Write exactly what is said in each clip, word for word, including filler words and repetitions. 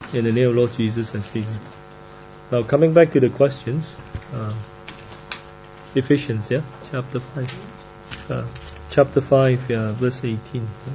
In the name of Lord Jesus, I speak. Now, coming back to the questions, uh, Ephesians, yeah, chapter five, uh, chapter five, yeah, verse eighteen. Yeah.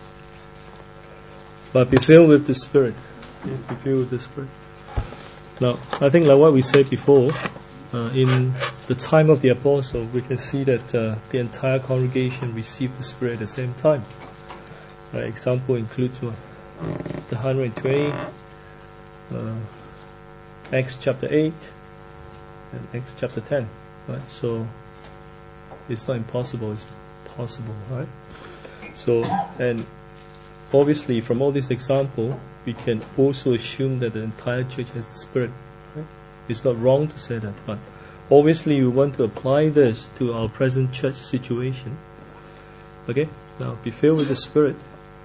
But be filled with the Spirit. Yeah, be filled with the Spirit. Now, I think like what we said before, uh, in the time of the apostle, we can see that uh, the entire congregation received the Spirit at the same time. Uh, example includes uh, the one hundred twenty. Uh, Acts chapter eight and Acts chapter ten, right? So it's not impossible, it's possible, right? So, and obviously from all this example, we can also assume that the entire church has the Spirit, right? It's not wrong to say that, but obviously we want to apply this to our present church situation. Okay, now be filled with the Spirit.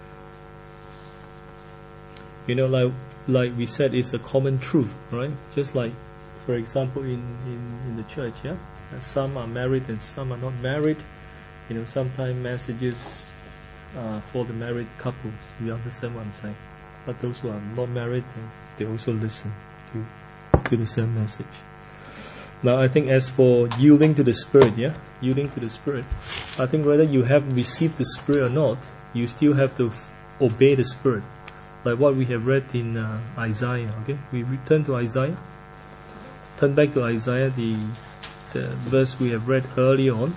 You know, like like we said, it's a common truth, right? Just like, for example, in, in, in the church, yeah, some are married and some are not married. You know, sometimes messages uh, for the married couples. You understand what I'm saying? But those who are not married, they also listen to to the same message. Now, I think as for yielding to the Spirit, yeah, yielding to the Spirit, I think whether you have received the Spirit or not, you still have to f- obey the Spirit. Like what we have read in uh, Isaiah, okay? We return to Isaiah. Turn back to Isaiah, the, the verse we have read earlier on.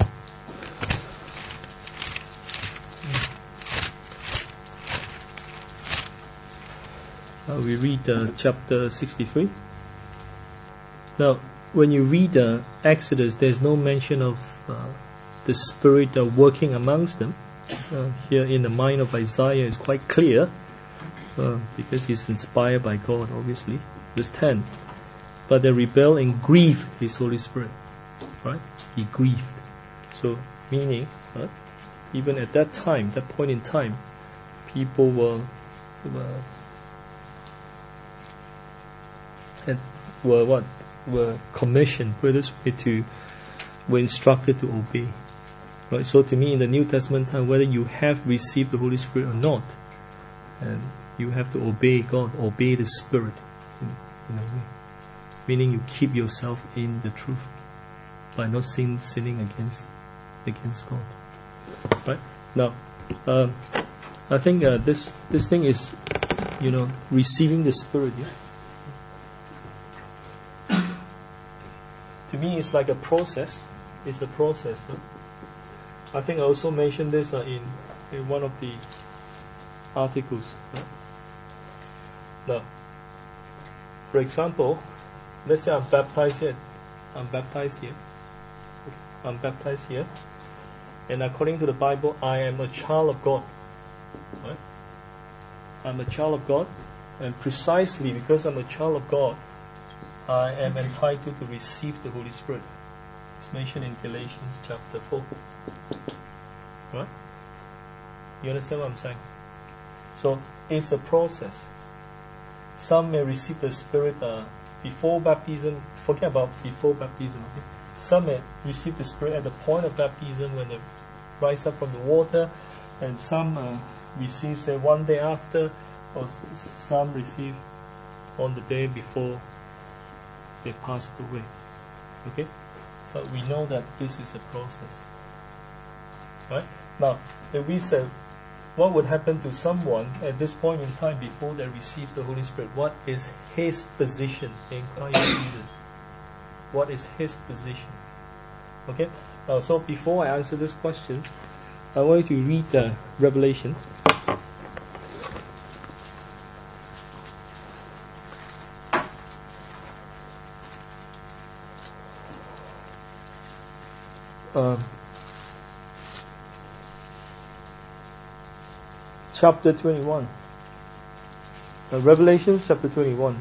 Uh, we read uh, chapter sixty-three. Now, when you read uh, Exodus, there's no mention of uh, the Spirit uh, working amongst them. Uh, here in the mind of Isaiah, it's quite clear. Uh, because he's inspired by God, obviously. Verse ten. But they rebelled and grieved His Holy Spirit. Right? He grieved. So, meaning, uh, even at that time, that point in time, people were were, had, were what? Were commissioned, put this way, to were instructed to obey. Right? So, to me, in the New Testament time, whether you have received the Holy Spirit or not, and you have to obey God, obey the Spirit, in, in a way. Meaning you keep yourself in the truth by not sin, sinning against against God. Right? Now, um, I think uh, this this thing is, you know, receiving the Spirit. Yeah? To me, it's like a process. It's a process. Huh? I think I also mentioned this uh, in in one of the articles. Huh? Now, for example, let's say I'm baptized here. I'm baptized here. I'm baptized here. And according to the Bible, I am a child of God. Right? I'm a child of God. And precisely because I'm a child of God, I am entitled to receive the Holy Spirit. It's mentioned in Galatians chapter four. Right? You understand what I'm saying? So, it's a process. Some may receive the Spirit uh, before baptism. Forget about before baptism. Okay? Some may receive the Spirit at the point of baptism when they rise up from the water, and some uh, receive, say, one day after, or some receive on the day before they passed away. Okay, but we know that this is a process. Right? Now, if we say, what would happen to someone at this point in time before they receive the Holy Spirit? What is his position in Christ Jesus? What is his position? Okay. Uh, so before I answer this question, I want you to read uh, Revelation. Um, Chapter twenty-one. Uh, Revelation chapter twenty-one.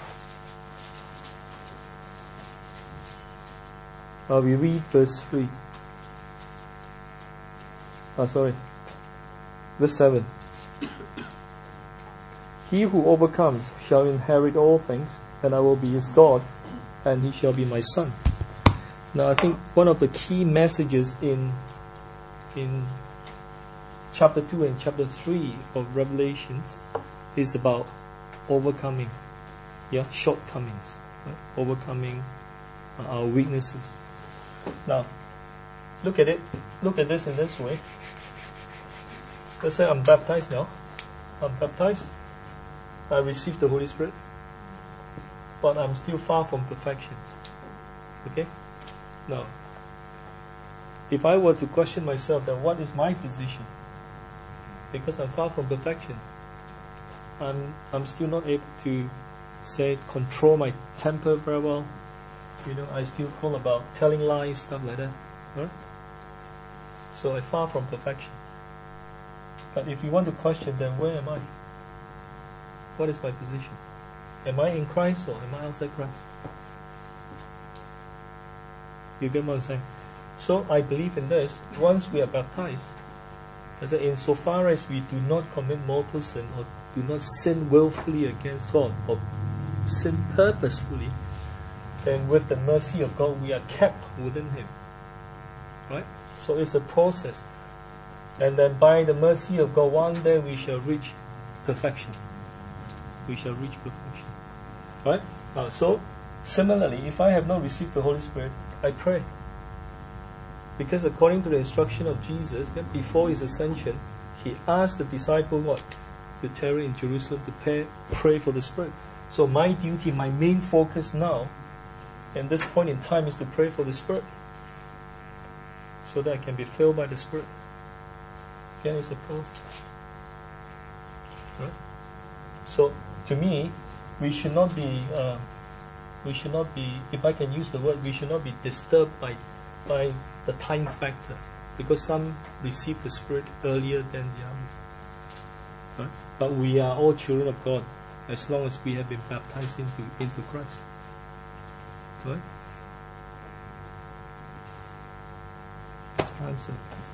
Uh, we read verse three. Oh, sorry. Verse seven. He who overcomes shall inherit all things, and I will be his God, and he shall be my son. Now, I think one of the key messages in in chapter two and chapter three of Revelations is about overcoming, yeah, shortcomings, right? Overcoming uh, our weaknesses. Now, look at it. Look at this in this way. Let's say I'm baptized now. I'm baptized. I received the Holy Spirit, but I'm still far from perfection. Okay? Now, if I were to question myself, then what is my position? Because I'm far from perfection, I'm I'm still not able to, say, control my temper very well. You know, I still call about telling lies, stuff like that. Right? So I'm far from perfection. But if you want to question, then where am I? What is my position? Am I in Christ or am I outside Christ? You get what I'm saying? So I believe in this. Once we are baptized, I say, insofar as we do not commit mortal sin or do not sin willfully against God or sin purposefully, then with the mercy of God we are kept within Him. Right? So it's a process. And then by the mercy of God, one day we shall reach perfection. We shall reach perfection. Right? Uh, so, similarly, if I have not received the Holy Spirit, I pray. Because according to the instruction of Jesus, before His ascension, He asked the disciple what? To tarry in Jerusalem to pray, pray for the Spirit. So my duty, my main focus now, at this point in time, is to pray for the Spirit. So that I can be filled by the Spirit. Again, it's a process. Right? So, to me, we should not be, uh, we should not be, if I can use the word, we should not be disturbed by, by the time factor, because some receive the Spirit earlier than the others. Right? But we are all children of God, as long as we have been baptized into into Christ. Right? Answer.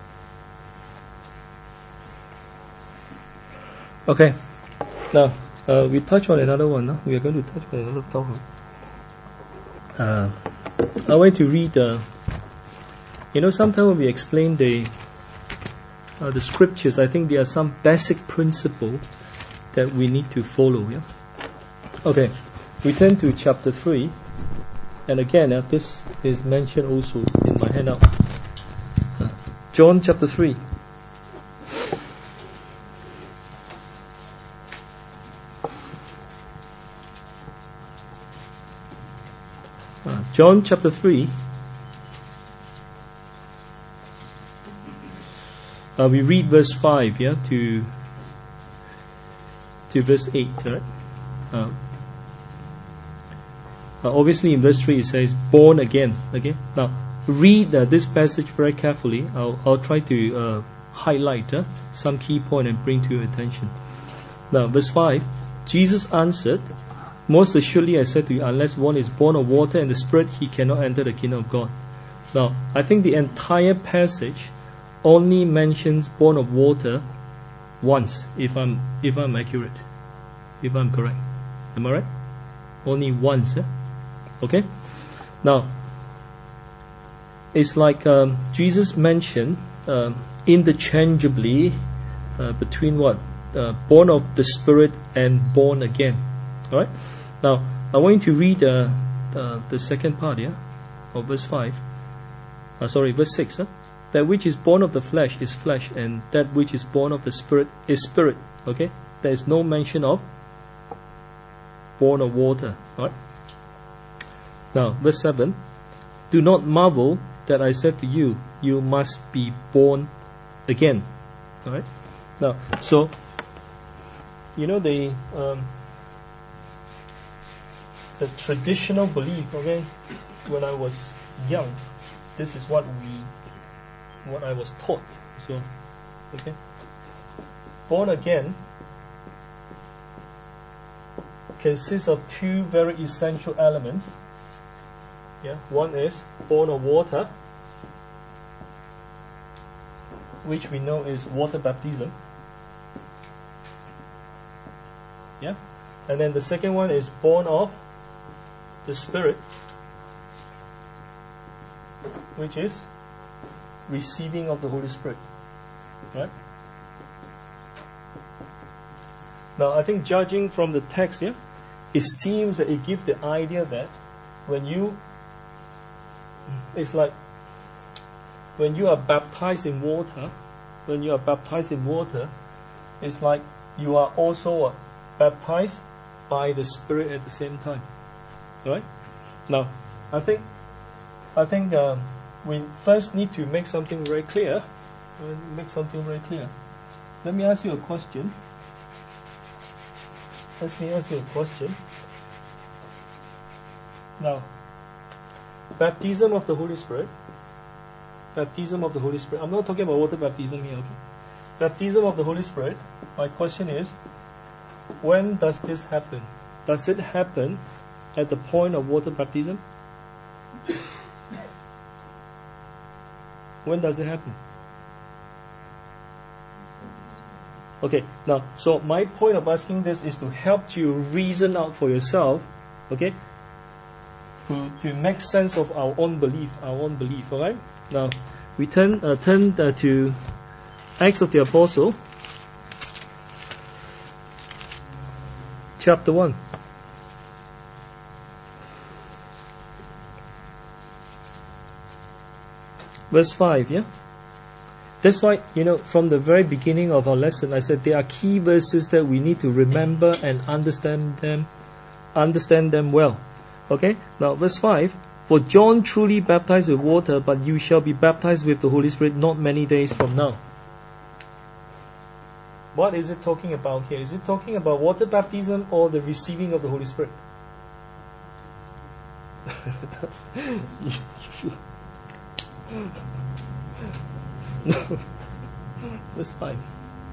Okay. Now, uh, we touch on another one. No? We are going to touch on another topic. Uh, I want to read. Uh, you know, sometimes when we explain the uh, the scriptures, I think there are some basic principles that we need to follow. Yeah. Okay. We turn to chapter three, and again, uh, this is mentioned also in my handout. Uh, John chapter three. John chapter three, uh, we read verse five, yeah, to to verse eight, right? Uh, uh, obviously, in verse three it says "born again." Okay, now read uh, this passage very carefully. I'll I'll try to uh, highlight uh, some key point and bring to your attention. Now, verse five, Jesus answered, "Most assuredly I said to you, unless one is born of water and the Spirit, he cannot enter the kingdom of God." Now, I think the entire passage only mentions born of water once, if I'm if I'm accurate, if I'm correct. Am I right? Only once. Eh? Okay. Now, it's like um, Jesus mentioned uh, interchangeably uh, between what uh, born of the Spirit and born again. All right. Now, I want you to read uh, uh, the second part here, yeah, of verse five. Uh, sorry, verse six. Huh? That which is born of the flesh is flesh, and that which is born of the Spirit is spirit. Okay? There is no mention of born of water. All right? Now, verse seven. Do not marvel that I said to you, you must be born again. All right? Now, so, you know, the... Um, The traditional belief, okay, when I was young, this is what we, what I was taught. So, okay, born again consists of two very essential elements. Yeah, one is born of water, which we know is water baptism. Yeah, and then the second one is born of the Spirit, which is receiving of the Holy Spirit. Right? Now, I think judging from the text here, it seems that it gives the idea that when you, it's like when you are baptized in water, when you are baptized in water, it's like you are also uh, baptized by the Spirit at the same time. Right? Now, I think, I think um, we first need to make something very clear. Make something very clear. Let me ask you a question. Let me ask you a question. Now, baptism of the Holy Spirit. Baptism of the Holy Spirit. I'm not talking about water baptism here. Okay? Baptism of the Holy Spirit. My question is, when does this happen? Does it happen at the point of water baptism? When does it happen? Okay, now, so my point of asking this is to help you reason out for yourself, okay, to, to make sense of our own belief, our own belief, alright? Now, we turn, uh, turn uh, to Acts of the Apostle, chapter one. Verse five, yeah? That's why, you know, from the very beginning of our lesson, I said there are key verses that we need to remember and understand them, understand them well. Okay? Now, verse five. For John truly baptized with water, but you shall be baptized with the Holy Spirit not many days from now. What is it talking about here? Is it talking about water baptism or the receiving of the Holy Spirit? No, that's fine.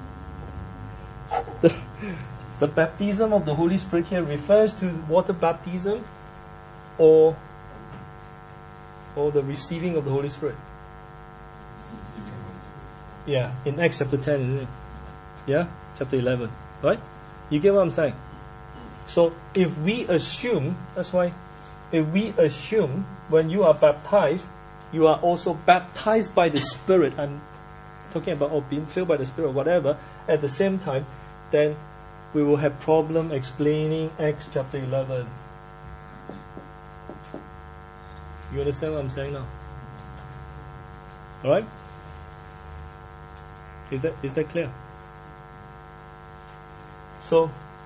The, the baptism of the Holy Spirit here refers to water baptism or or the receiving of the Holy Spirit. Yeah, in Acts chapter ten, isn't it? Yeah, chapter eleven. Right? You get what I'm saying? So if we assume, that's why, if we assume when you are baptized, you are also baptized by the Spirit, I'm talking about or being filled by the Spirit or whatever, at the same time, then we will have problem explaining Acts chapter eleven. You understand what I'm saying now? Alright? Is that is that clear? So,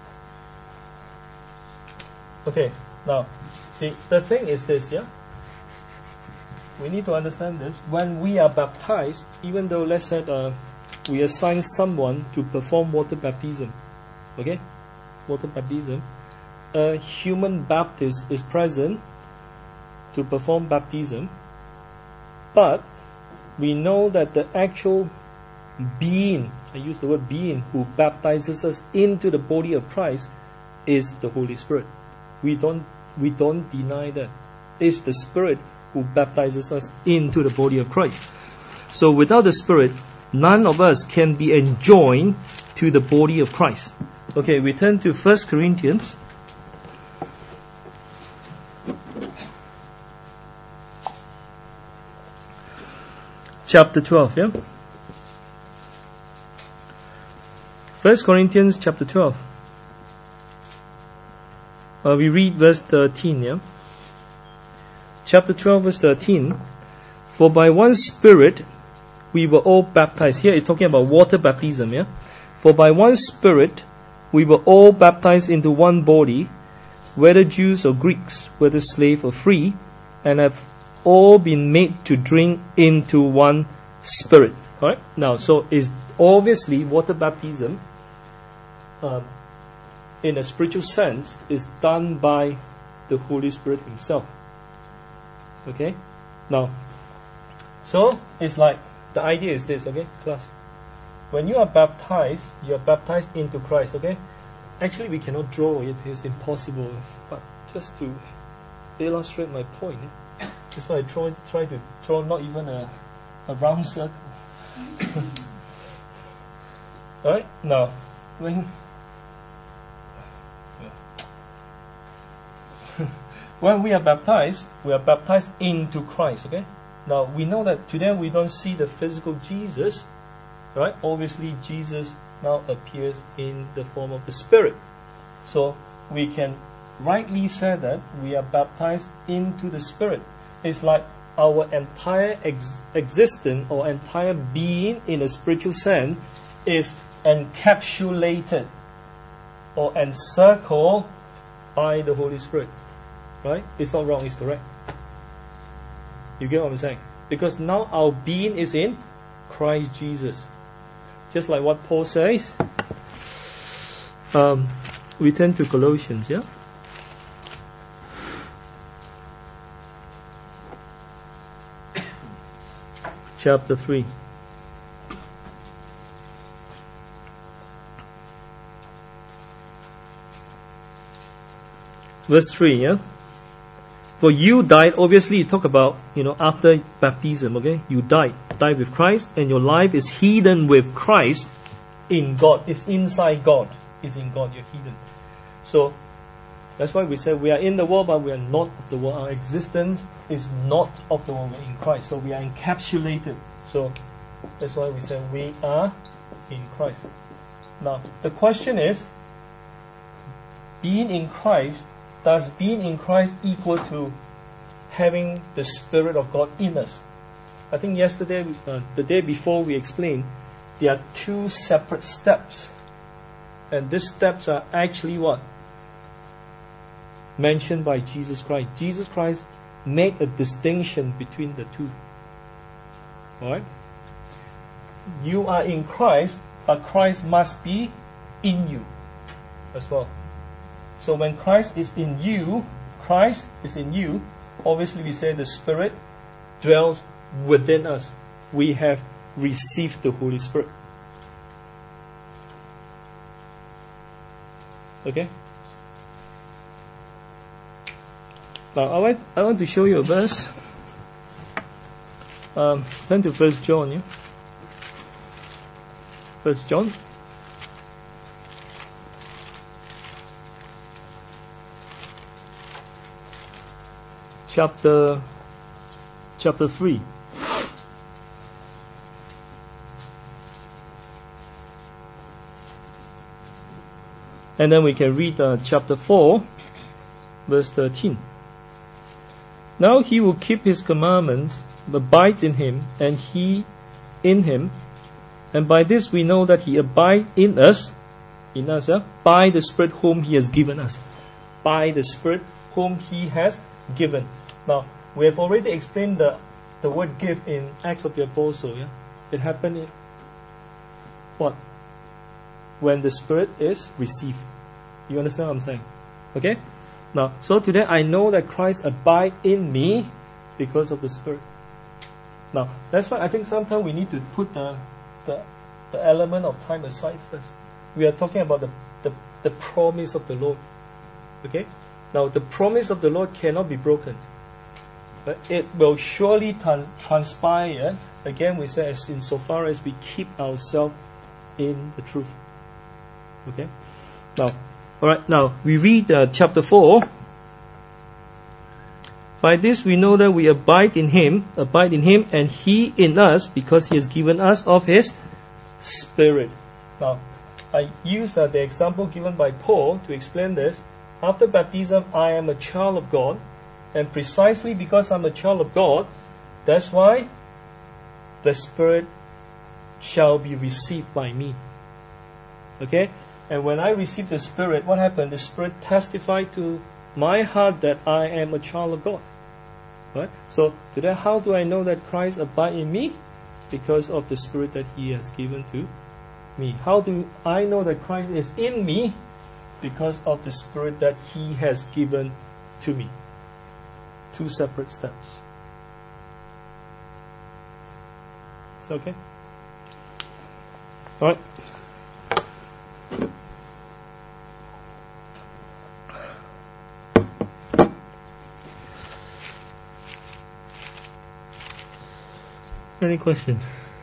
okay, now, the, the thing is this, yeah? We need to understand this. When we are baptized, even though, let's say, uh, we assign someone to perform water baptism, okay? Water baptism, a human Baptist is present to perform baptism, but we know that the actual being, I use the word being, who baptizes us into the body of Christ is the Holy Spirit. We don't, we don't deny that. It's the Spirit who baptizes us into the body of Christ. So without the Spirit, none of us can be enjoined to the body of Christ. Okay, we turn to First Corinthians. Chapter twelve, yeah? First Corinthians chapter twelve. Uh, we read verse thirteen, yeah? Chapter twelve, verse thirteen. For by one Spirit we were all baptized. Here it's talking about water baptism, yeah? For by one Spirit we were all baptized into one body, whether Jews or Greeks, whether slave or free, and have all been made to drink into one Spirit. Alright? Now, so is obviously water baptism, um, in a spiritual sense, is done by the Holy Spirit Himself. Okay? Now, so it's like, the idea is this, okay, class? When you are baptized, you are baptized into Christ, okay? Actually, we cannot draw it, it's impossible. But just to illustrate my point, that's why I try, try to draw not even a, a round circle. Alright? Now, when when we are baptized, we are baptized into Christ, okay? Now, we know that today we don't see the physical Jesus, right? Obviously, Jesus now appears in the form of the Spirit. So we can rightly say that we are baptized into the Spirit. It's like our entire ex- existence or entire being in a spiritual sense is encapsulated or encircled by the Holy Spirit. Right? It's not wrong, it's correct. You get what I'm saying? Because now our being is in Christ Jesus. Just like what Paul says. Um, we turn to Colossians, yeah? Chapter three. Verse three, yeah? For you died, obviously you talk about, you know, after baptism, okay? You died, died with Christ, and your life is hidden with Christ in God. It's inside God. It's in God, you're hidden. So, that's why we say we are in the world, but we are not of the world. Our existence is not of the world, we're in Christ. So we are encapsulated. So, that's why we say we are in Christ. Now, the question is, being in Christ, does being in Christ equal to having the Spirit of God in us? I think yesterday, uh, the day before, we explained there are two separate steps. And these steps are actually what? Mentioned by Jesus Christ. Jesus Christ made a distinction between the two. Alright? You are in Christ, but Christ must be in you as well. So when Christ is in you, Christ is in you, obviously we say the Spirit dwells within us. We have received the Holy Spirit. Okay? Now I want, I want to show you a verse. Um, turn to First John, yeah? First John. Chapter, chapter three. And then we can read uh, chapter four, verse thirteen. Now he will keep his commandments, abide in him, and he in him. And by this we know that he abides in us, in us, yeah? By the Spirit whom he has given us. By the Spirit whom he has given. Now, we have already explained the, the word give in Acts of the Apostle. Yeah? It happened in what? When the Spirit is received. You understand what I'm saying? Okay? Now, so today I know that Christ abides in me because of the Spirit. Now, that's why I think sometimes we need to put the, the, the element of time aside first. We are talking about the, the, the promise of the Lord. Okay? Now, the promise of the Lord cannot be broken. But it will surely trans- transpire. Again, we say as insofar as we keep ourselves in the truth. Okay? Now, alright, now we read uh, chapter four. By this we know that we abide in Him, abide in Him, and He in us, because He has given us of His Spirit. Now, I use uh, the example given by Paul to explain this. After baptism, I am a child of God, and precisely because I'm a child of God, that's why the Spirit shall be received by me. Okay? And when I receive the Spirit, what happened? The Spirit testified to my heart that I am a child of God. Right? So, today, how do I know that Christ abides in me? Because of the Spirit that He has given to me. How do I know that Christ is in me? Because of the Spirit that He has given to me. Two separate steps. Is that okay? Alright. Any question?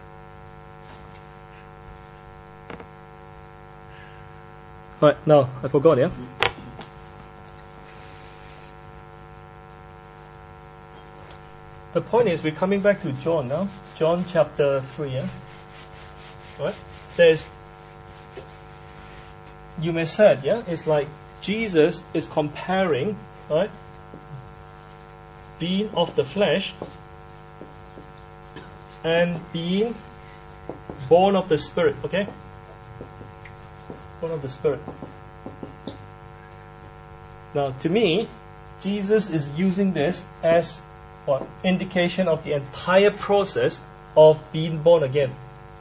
Alright, now I forgot, yeah? The point is, we're coming back to John now. John chapter three, yeah? Right? There's you may say, yeah, it's like Jesus is comparing, right, being of the flesh and being born of the Spirit, okay? Born of the Spirit. Now, to me, Jesus is using this as what indication of the entire process of being born again.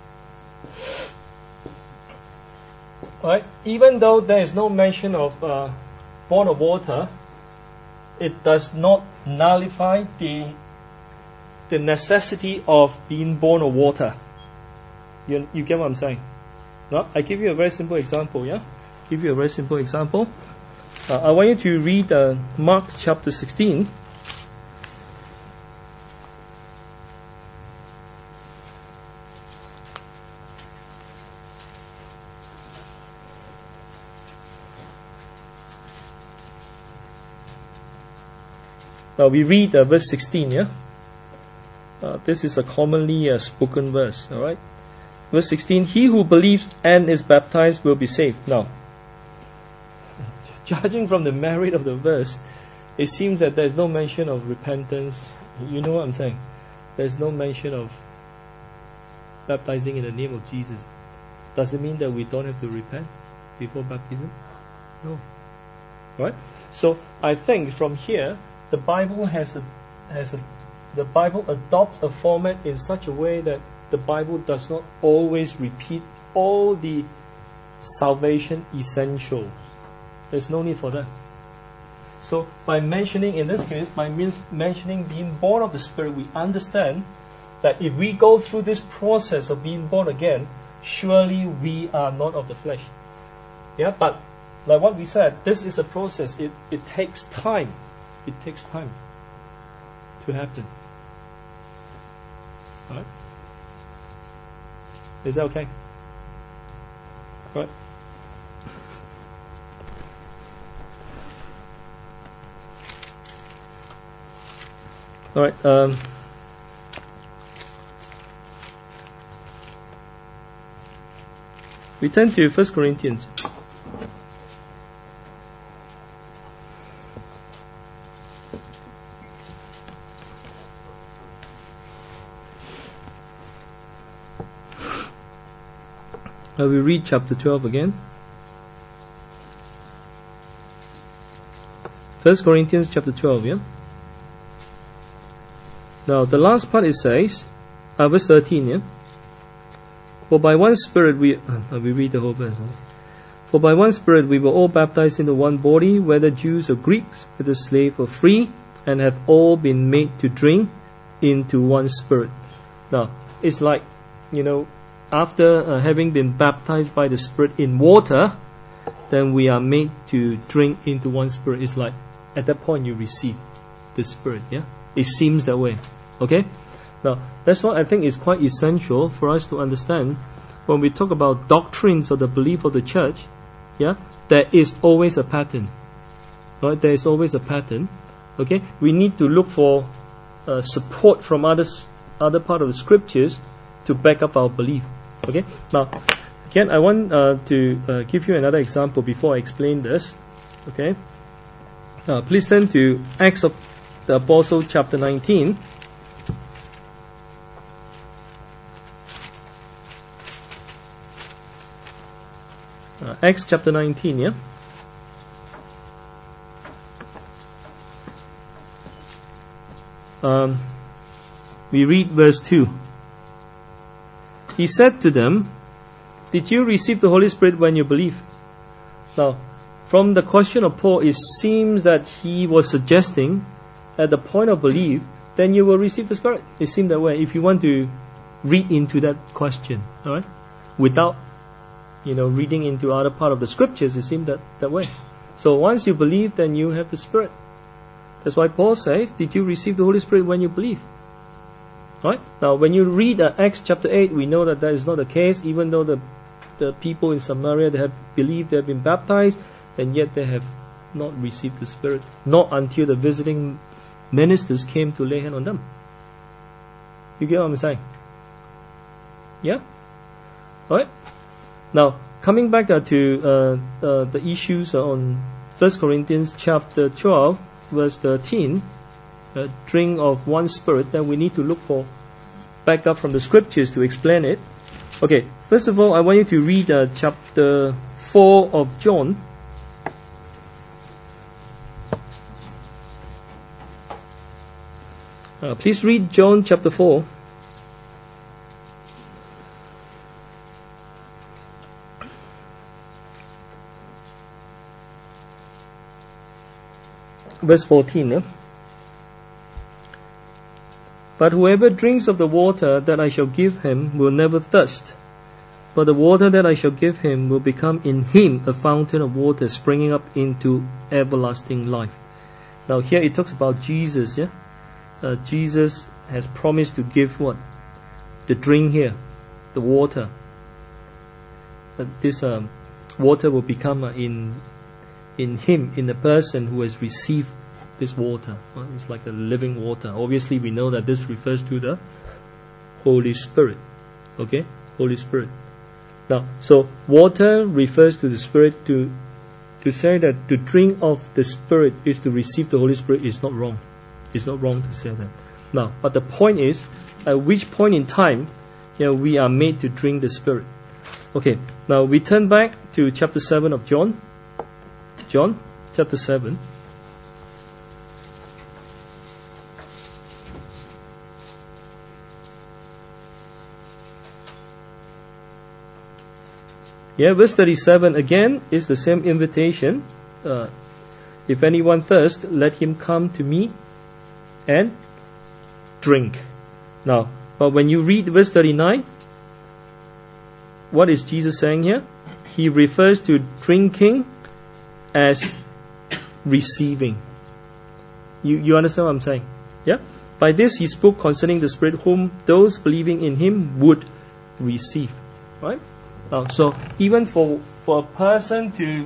Right? Even though there is no mention of uh, born of water, it does not nullify the the necessity of being born of water. You, you get what I'm saying? No? I give you a very simple example. Yeah, give you a very simple example. Uh, I want you to read uh, Mark chapter sixteen. Now we read uh, verse sixteen, yeah? Uh, this is a commonly uh, spoken verse, alright? Verse sixteen, he who believes and is baptized will be saved. Now, judging from the merit of the verse, it seems that there is no mention of repentance. You know what I'm saying? There's no mention of baptizing in the name of Jesus. Does it mean that we don't have to repent before baptism? No. Right? So I think from here, the Bible has a has a the Bible adopts a format in such a way that the Bible does not always repeat all the salvation essentials. There's no need for that. So by mentioning, in this case, by means mentioning being born of the Spirit, we understand that if we go through this process of being born again, surely we are not of the flesh. Yeah, but like what we said, this is a process. It it takes time. It takes time to happen. Right? Is that okay? Right? All right. Um, we turn to First Corinthians. Uh, we read chapter twelve again. First Corinthians chapter twelve, yeah? Now, the last part it says, uh, verse thirteen, yeah? For by one Spirit we... Uh, we read the whole verse. Huh? For by one Spirit we were all baptized into one body, whether Jews or Greeks, whether slave or free, and have all been made to drink into one Spirit. Now, it's like, you know, after uh, having been baptized by the Spirit in water, then we are made to drink into one Spirit. It's like at that point you receive the Spirit. Yeah, it seems that way. Okay. Now that's what I think is quite essential for us to understand when we talk about doctrines or the belief of the church. Yeah, there is always a pattern. Right? There is always a pattern. Okay. We need to look for uh, support from others, other part of the scriptures to back up our belief. Okay. Now, again, I want uh, to uh, give you another example before I explain this. Okay. Uh, please turn to Acts of the Apostle, chapter nineteen. Uh, Acts chapter nineteen. Yeah. Um, we read verse two. He said to them, did you receive the Holy Spirit when you believed? Now, from the question of Paul, it seems that he was suggesting at the point of belief, then you will receive the Spirit. It seemed that way. If you want to read into that question, all right, without, you know, reading into other part of the scriptures, it seemed that, that way. So once you believe, then you have the Spirit. That's why Paul says, did you receive the Holy Spirit when you believe? Right? Now, when you read uh, Acts chapter eight, we know that that is not the case, even though the the people in Samaria, they have believed, they have been baptized, and yet they have not received the Spirit, not until the visiting ministers came to lay hand on them. You get what I'm saying? Yeah? Alright? Now, coming back uh, to uh, uh, the issues on First Corinthians chapter twelve, verse thirteen, uh, drink of one spirit, then we need to look for back up from the scriptures to explain it. Okay, first of all, I want you to read uh, chapter four of John. Uh, please read John chapter four. Verse fourteen. Eh? But whoever drinks of the water that I shall give him will never thirst. But the water that I shall give him will become in him a fountain of water springing up into everlasting life. Now here it talks about Jesus. Yeah, uh, Jesus has promised to give what? The drink here, the water. Uh, this um, water will become uh, in in him, in the person who has received this water. Well, it's like a living water. Obviously, we know that this refers to the Holy Spirit. Okay, Holy Spirit. Now, so water refers to the Spirit. To to say that to drink of the Spirit is to receive the Holy Spirit is not wrong. It's not wrong to say that. Now, but the point is, at which point in time, you know, we are made to drink the Spirit. Okay. Now we turn back to chapter seven of John. John chapter seven. Yeah, verse thirty-seven again is the same invitation. Uh, if anyone thirst, let him come to me and drink. Now, but when you read verse thirty-nine, what is Jesus saying here? He refers to drinking as receiving. You you understand what I'm saying? Yeah? By this he spoke concerning the Spirit whom those believing in him would receive. Right? Now, so even for for a person to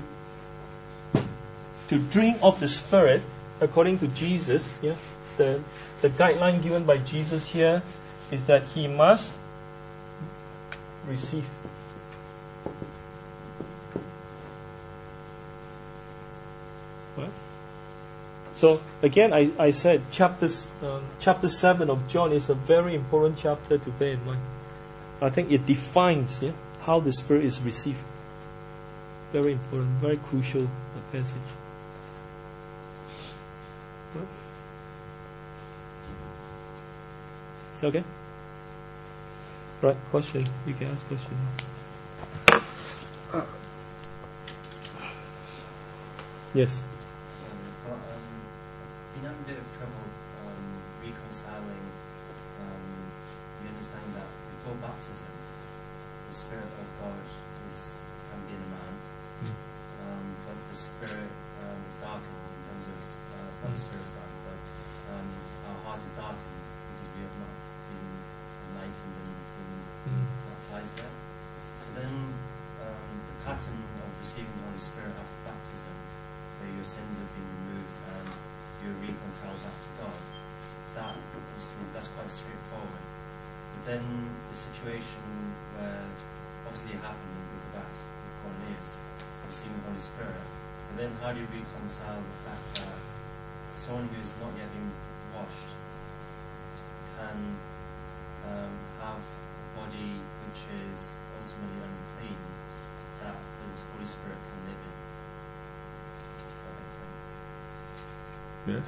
to drink of the Spirit, according to Jesus, yeah, the the guideline given by Jesus here is that he must receive. Right? So again, I, I said chapter um, chapter seven of John is a very important chapter to bear in mind. I think it defines yeah, how the Spirit is received. Very important, very crucial uh, passage. Right? Is that okay? Right, question. You can ask question. Uh, yes. So, um, been having a bit of trouble um, reconciling um, the understanding that before baptism, the Spirit of God is can be in a man, mm. um, but the Spirit um, is darkened in terms of uh, not the Spirit is darkened, but um, our heart is darkened because we have not been enlightened and been mm. baptized yet. So then, um, the pattern of receiving the Holy Spirit after baptism, where your sins have been removed and you're reconciled back to God, that that's quite straightforward. But then the situation where obviously it happened in the book of Acts with Cornelius, receiving the Holy Spirit, but then how do you reconcile the fact that someone who has not yet been washed can um, have a body which is ultimately unclean that the Holy Spirit can live in? Does that make sense? Yes.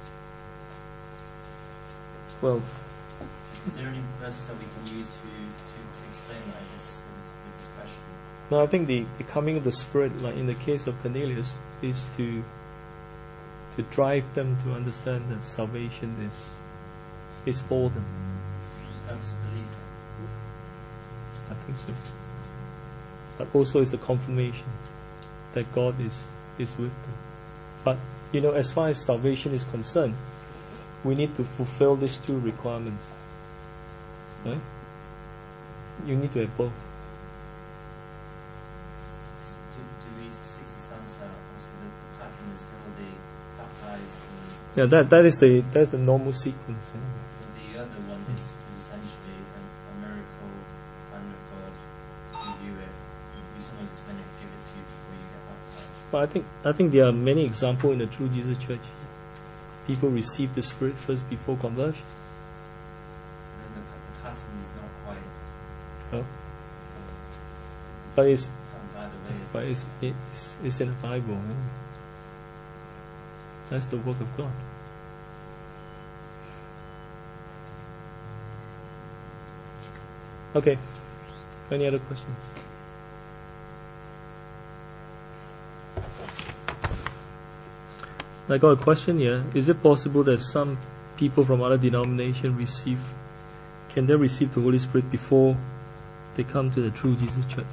Well, is there any verses that we can use to, to, to explain that if it's, if it's, if it's questionable? No, I think the, the coming of the Spirit, like in the case of Cornelius, is to to drive them to understand that salvation is is for them. That's belief. I think so. But also it's a confirmation that God is, is with them. But, you know, as far as salvation is concerned, we need to fulfill these two requirements. Right? You need to have both. So to, to reach sixty sunset, obviously the pattern is still the baptized. Yeah, that that is the that's the normal sequence. Yeah. The other one is, is essentially a, a miracle and of God to give you it. You sometimes But I think I think there are many examples in the True Jesus Church. People receive the Spirit first before conversion. So then the, the pattern is not quite. No. But it's comes either way. but it's it's, it's in the Bible. eh? That's the work of God. Okay. Any other questions? I got a question here. Is it possible that some people from other denominations receive, can they receive the Holy Spirit before they come to the True Jesus Church?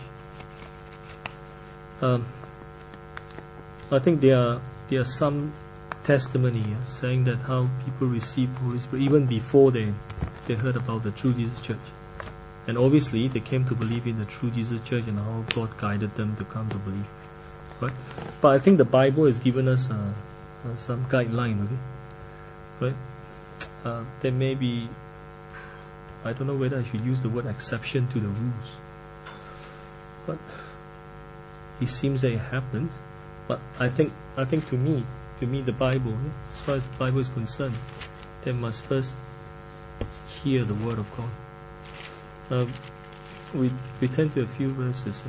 Um, I think there are there are some testimony here saying that how people receive the Holy Spirit even before they they heard about the True Jesus Church, and obviously they came to believe in the True Jesus Church and how God guided them to come to believe, right? But I think the Bible has given us uh, uh, some guideline, okay, right? Uh, there may be, I don't know whether I should use the word exception to the rules, but it seems that it happens. But I think I think to me, to me the Bible, eh, as far as the Bible is concerned, they must first hear the word of God. Uh, we we turn to a few verses.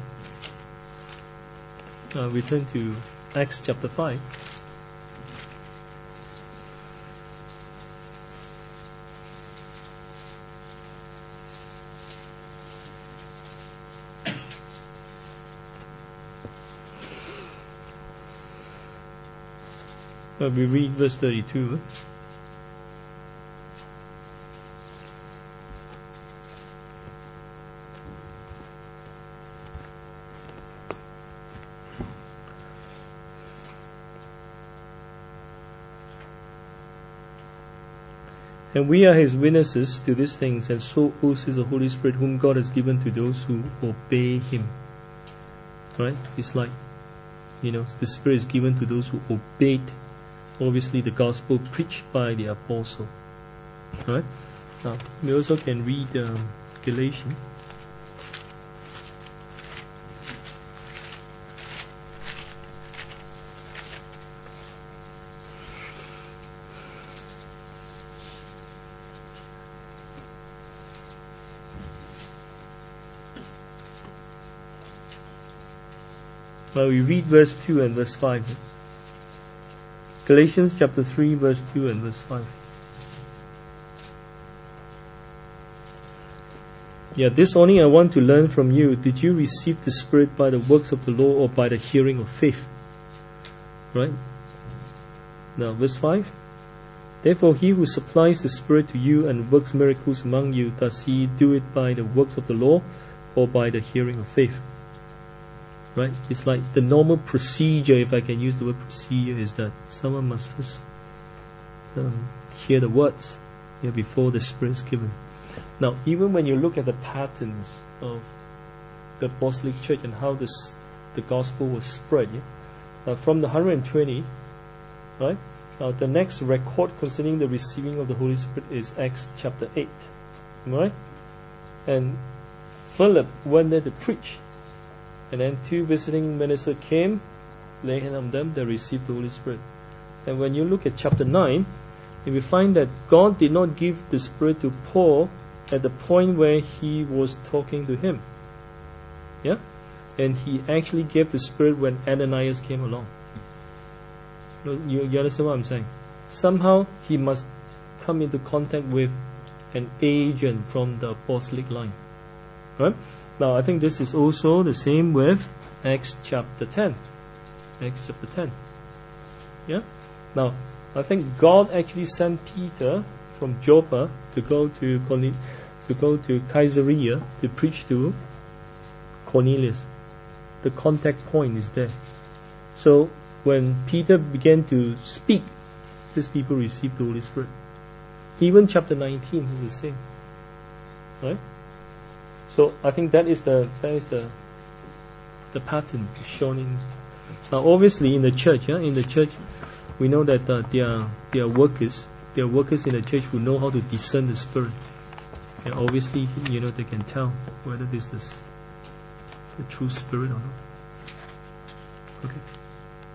Uh, we turn to Acts chapter five. Uh, we read verse thirty-two. And we are His witnesses to these things, and so also is the Holy Spirit whom God has given to those who obey Him. Right? It's like, you know, the Spirit is given to those who obeyed, obviously, the gospel preached by the apostle. Right? Now, we also can read um, Galatians. Well, we read verse two and verse five. Galatians chapter three, verse two and verse five. Yeah, this only I want to learn from you. Did you receive the Spirit by the works of the law or by the hearing of faith? Right? Now, verse five. Therefore, he who supplies the Spirit to you and works miracles among you, does he do it by the works of the law or by the hearing of faith? Right? It's like the normal procedure, if I can use the word procedure, is that someone must first um, hear the words, yeah, before the Spirit is given. Now, even when you look at the patterns of the Apostolic Church and how this the gospel was spread, yeah, uh, from the one hundred twenty, right? Now, the next record concerning the receiving of the Holy Spirit is Acts chapter eight, right? And Philip went there to preach. And then two visiting ministers came, laying hands on them, they received the Holy Spirit. And when you look at chapter nine, you will find that God did not give the Spirit to Paul at the point where he was talking to him. Yeah? And he actually gave the Spirit when Ananias came along. You, you understand what I'm saying? Somehow he must come into contact with an agent from the apostolic line. Right? Now, I think this is also the same with Acts chapter ten. Acts chapter ten. Yeah? Now, I think God actually sent Peter from Joppa to go to Corne- to go to Caesarea to preach to Cornelius. The contact point is there. So, when Peter began to speak, these people received the Holy Spirit. Even chapter nineteen is the same. Right? So I think that is the that is the the pattern shown in. Now, obviously, in the church, yeah, in the church, we know that uh, there are there are workers, there are workers in the church who know how to discern the Spirit, and obviously, you know, they can tell whether this is the true Spirit or not. Okay.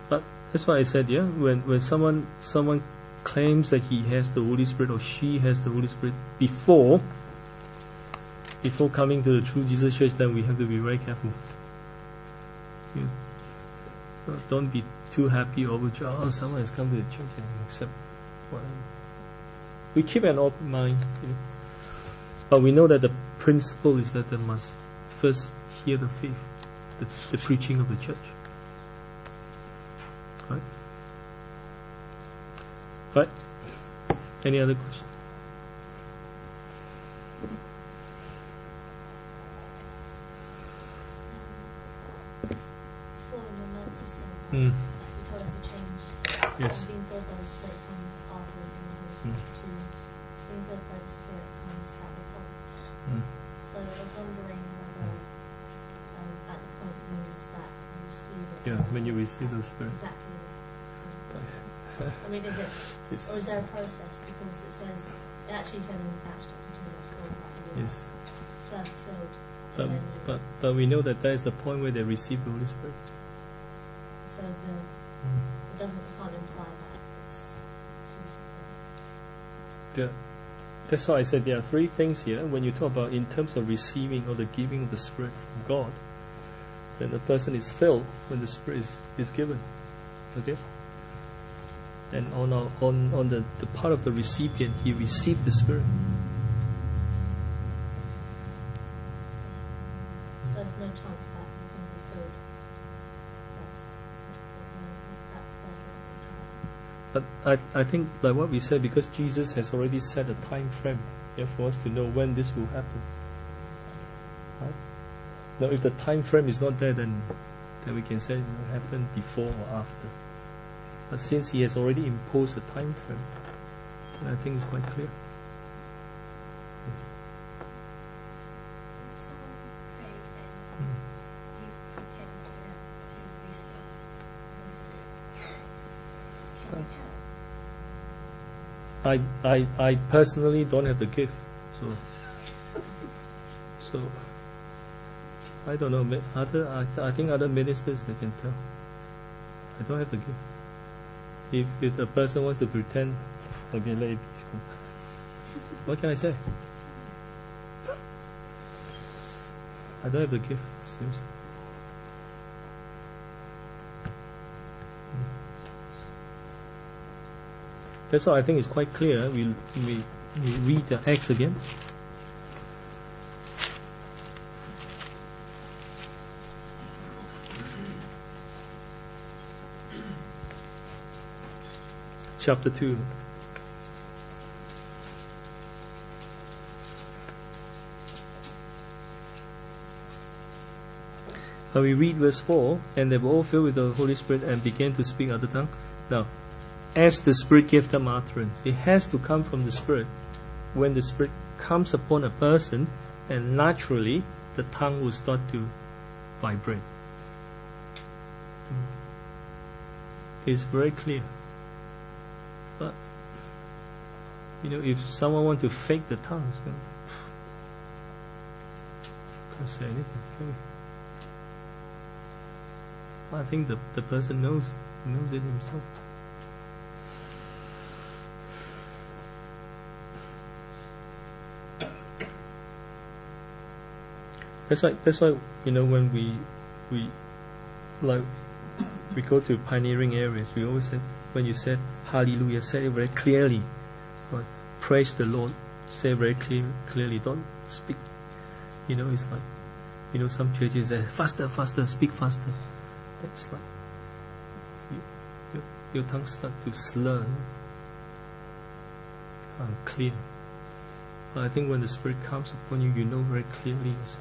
But that's why I said, yeah, when when someone someone claims that he has the Holy Spirit or she has the Holy Spirit before before coming to the true Jesus Church, then we have to be very careful. Yeah. Uh, Don't be too happy over, oh, someone has come to the church and accept whatever. We keep an open mind, you know. But we know that the principle is that they must first hear the faith, the, the preaching of the church. Right? Right? Any other questions? Before in your notes you said that Mm. you told us to change Yes. from being filled by the Spirit comes afterwards in the Holy Spirit to being filled by the Spirit comes at the point. Mm. So I was wondering whether um, at the point means that you receive it. Yeah, when you receive the Spirit. Exactly. So, I mean, is it, It's- or is there a process? Because it says, it actually says in Acts chapter two, verse four, that you were Yes. first filled, But, and then you, but, but we know that that is the point where they receive the Holy Spirit. so the, it doesn't, it can't imply that it's two separate. Yeah. That's why I said there are three things here. When you talk about in terms of receiving or the giving of the Spirit from God, then the person is filled when the Spirit is, is given. Okay? And on our, on, on the, the part of the recipient, he received the Spirit. So there's no chance that you can be filled first. There's no, that first doesn't happen. But I, I think, like what we said, because Jesus has already set a time frame, yeah, for us to know when this will happen. Right? Now, if the time frame is not there, then then we can say it will happen before or after. But since He has already imposed a time frame, then I think it's quite clear. Yes. If someone prays and Mm. he pretends to have to receive the Holy Spirit, can he help? I, I, I personally don't have the gift, so so I don't know. ma- Other I, th- I think other ministers they can tell. I don't have the gift. If if the person wants to pretend, okay, let it be. What can I say? I don't have the gift. Seriously. That's why I think it's quite clear. We we, we read the Acts again. Chapter two. Uh, we read verse four, and they were all filled with the Holy Spirit and began to speak other tongue. Now, as the Spirit gave them utterance, it has to come from the Spirit. When the Spirit comes upon a person, and naturally the tongue will start to vibrate. It's very clear. But you know, if someone wants to fake the tongues, you know, can't say anything, can we? I think the the person knows knows it himself. That's why that's why you know when we we like we go to pioneering areas, we always said when you said hallelujah, say it very clearly. Right? Praise the Lord, say very clear, clearly. Don't speak. You know, it's like you know some churches say faster, faster, speak faster. It's like you, your, your tongue start to slur, unclear. But I think when the Spirit comes upon you, you know very clearly yourself.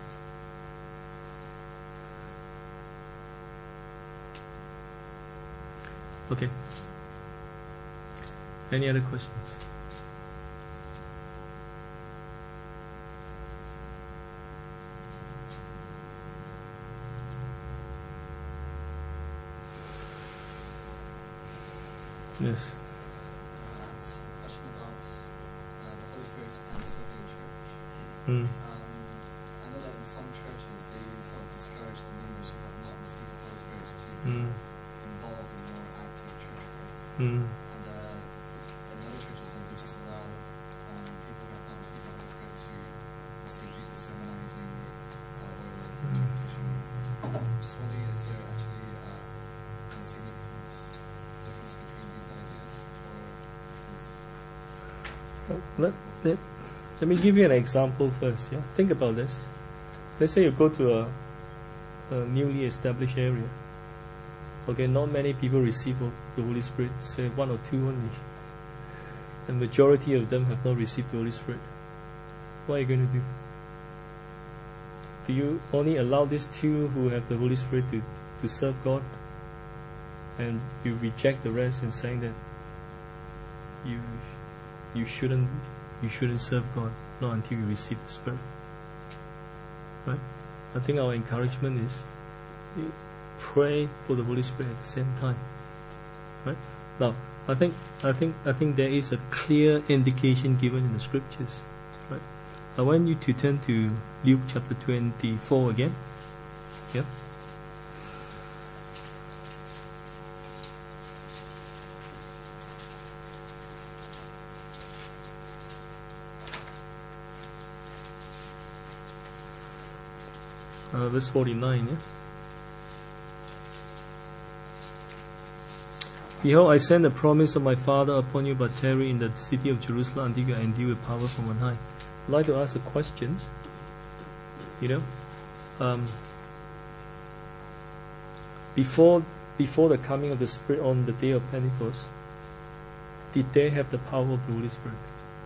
Okay. Any other questions? Yes. Uh, it's a question about uh, the Holy Spirit and serving church. Mm. Um, I know that in some churches they sort of discourage the members who have not received the Holy Spirit to Mm. you involved in more active church growth. Mm. And uh, in other churches, like, they just allow um, people who have not received the Holy Spirit to receive people sermonizing uh, or interpretation. Just wondering, is there actually uh, a significant difference between these ideas, or is Let, let, let me give you an example first. Yeah, think about this. Let's say you go to a, a newly established area. Okay, not many people receive the Holy Spirit. Say one or two only. The majority of them have not received the Holy Spirit. What are you going to do? Do you only allow these two who have the Holy Spirit to, to serve God, and you reject the rest and saying that you you shouldn't you shouldn't serve God not until you receive the Spirit? Right? I think our encouragement is you pray for the Holy Spirit at the same time. Right? Now, I think I think I think there is a clear indication given in the scriptures. Right? I want you to turn to Luke chapter twenty-four again. Yeah. Uh, verse forty-nine. Yeah. Behold, I send the promise of my Father upon you, but tarry in the city of Jerusalem until you are endued with power from on high. I'd like to ask the questions. You know, um, before before the coming of the Spirit on the day of Pentecost, did they have the power of the Holy Spirit?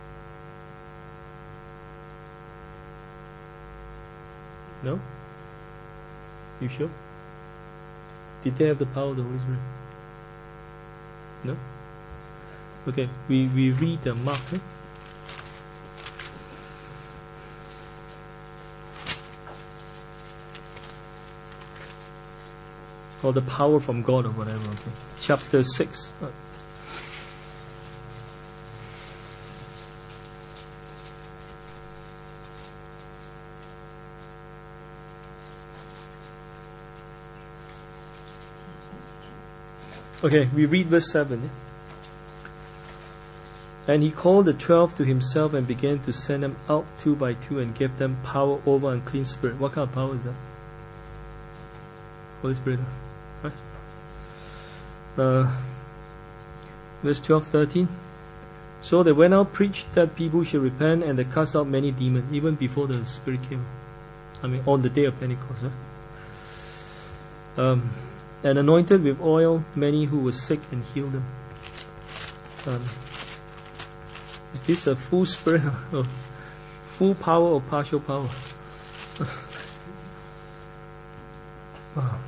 No? You sure? Did they have the power of the Holy Spirit? No? Okay, we, we read the Mark. Eh? Or the power from God or whatever. Okay. Chapter six. Uh, Okay, we read verse seven. And he called the twelve to himself and began to send them out two by two and gave them power over unclean spirit. What kind of power is that? Holy Spirit. Right? Uh, verse twelve, thirteen. So they went out, preached that people should repent, and they cast out many demons, even before the Spirit came. I mean, on the day of Pentecost. Huh? Um, and anointed with oil many who were sick and healed them. Um, is this a full spirit or full power or partial power? Wow.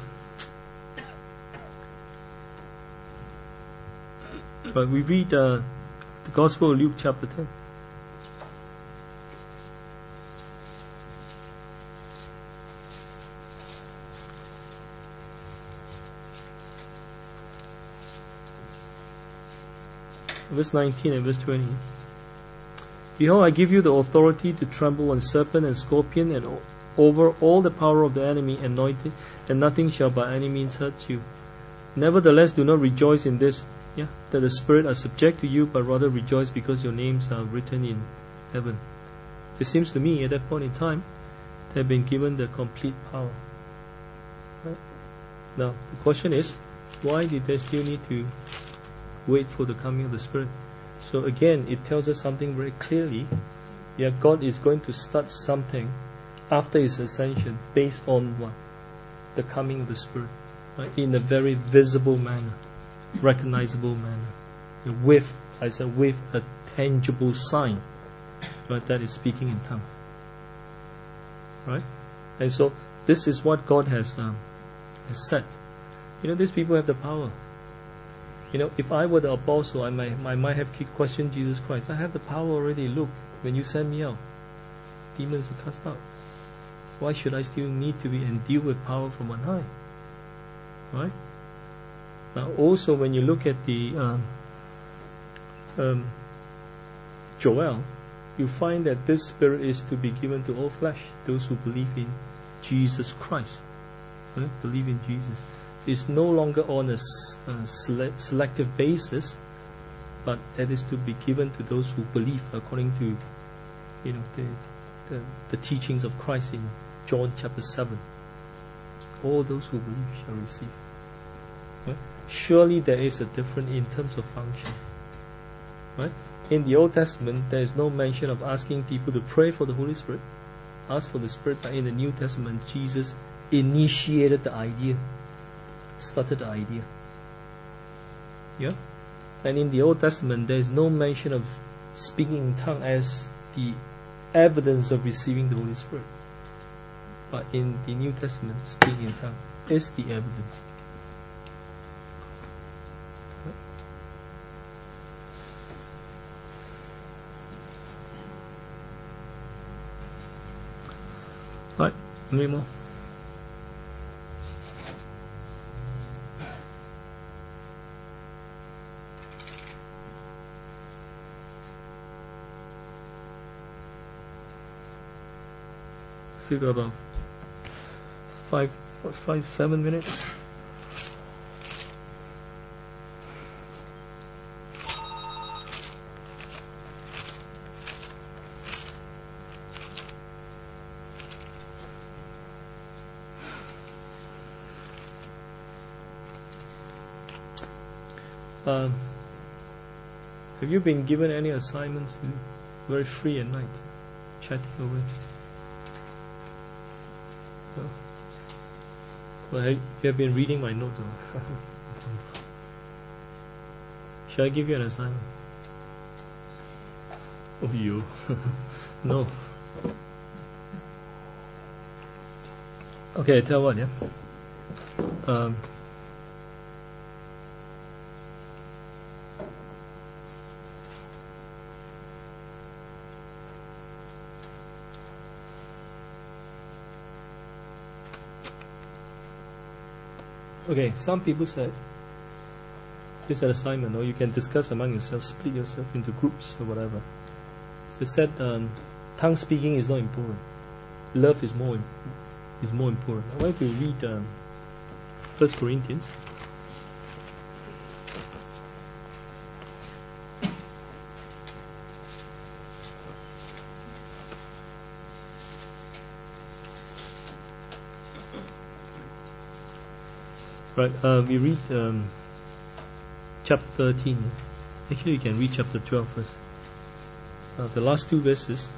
But we read uh, the Gospel of Luke chapter ten. Verse nineteen and verse twenty. Behold, I give you the authority to trample on serpent and scorpion and o- over all the power of the enemy, anointed, and nothing shall by any means hurt you. Nevertheless, do not rejoice in this, yeah, that the Spirit are subject to you, but rather rejoice because your names are written in heaven. It seems to me at that point in time, they have been given the complete power. Right? Now, the question is, why did they still need to wait for the coming of the Spirit? So again, it tells us something very clearly. Yeah, God is going to start something after His ascension based on what? The coming of the Spirit. Right? In a very visible manner, recognizable manner. With, I said, with a tangible sign. Right? That is speaking in tongues. Right? And so, this is what God has, um, has said. You know, these people have the power. You know, if I were the apostle, I might, I might have questioned Jesus Christ. I have the power already. Look, when you send me out, demons are cast out. Why should I still need to be endued with power from on high? Right? Now, also when you look at the um, um, Joel, you find that this Spirit is to be given to all flesh, those who believe in Jesus Christ. Right? Believe in Jesus. is no longer on a s- uh, sele- selective basis, but it is to be given to those who believe according to, you know, the the, the teachings of Christ in John chapter seven. All those who believe shall receive. Right? Surely there is a difference in terms of function. Right? In the Old Testament, there is no mention of asking people to pray for the Holy Spirit, ask for the Spirit, but in the New Testament, Jesus initiated the idea, started the idea. Yeah? And in the Old Testament, there is no mention of speaking in tongues as the evidence of receiving the Holy Spirit. But in the New Testament, speaking in tongues is the evidence. Right, any more? Still got about five, five, seven minutes. Um, have you been given any assignments? Very free at night, chatting away. No? Well, I, you have been reading my notes. Shall I give you an assignment? Oh, you? No. Okay, I tell what, yeah. Um, Okay, some people said it's an assignment, or you can discuss among yourselves, split yourself into groups or whatever. They said um, tongue speaking is not important. Love is more is more important. I want to read um, First Corinthians. Right, uh, we read um, chapter thirteen. Actually, you can read chapter twelve first. Uh, the last two verses.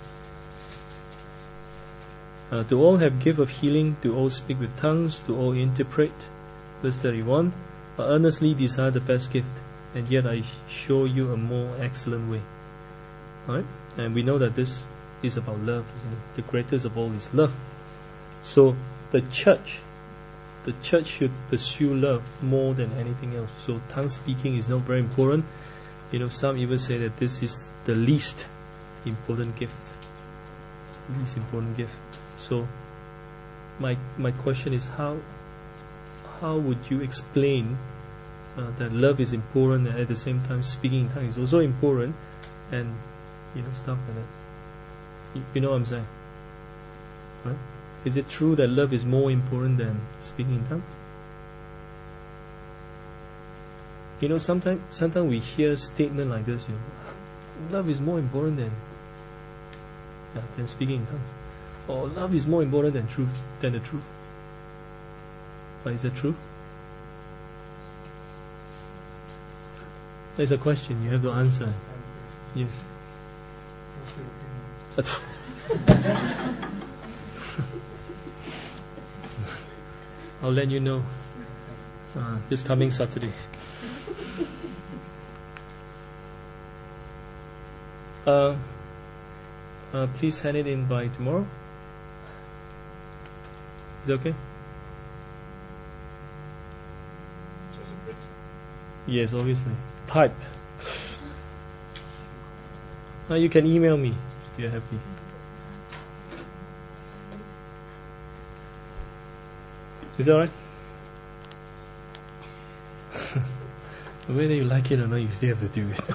Uh, do all have gift of healing? Do all speak with tongues? Do all interpret? Verse thirty-one. I earnestly desire the best gift, and yet I show you a more excellent way. Alright? And we know that this is about love, isn't it? The greatest of all is love. So, the church The church should pursue love more than anything else. So tongue speaking is not very important. You know, some even say that this is the least important gift. Least important gift. So my my question is how how would you explain uh, that love is important and at the same time speaking in tongues is also important, and you know stuff like that. You, you know what I'm saying, right? Is it true that love is more important than speaking in tongues? You know, sometimes sometimes we hear a statement like this, you know, love is more important than yeah, than speaking in tongues. Or love is more important than truth than the truth. But is that true? There's a question you have to answer. Yes. I'll let you know uh, this coming Saturday. Uh, uh, please hand it in by tomorrow. Is that okay? Yes, obviously. Type. Uh, you can email me if you're happy. Is that alright? Whether you like it or not, you still have to do it.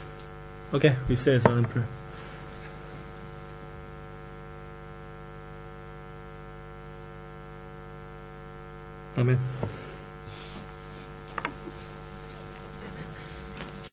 Okay, we say a silent prayer. Amen.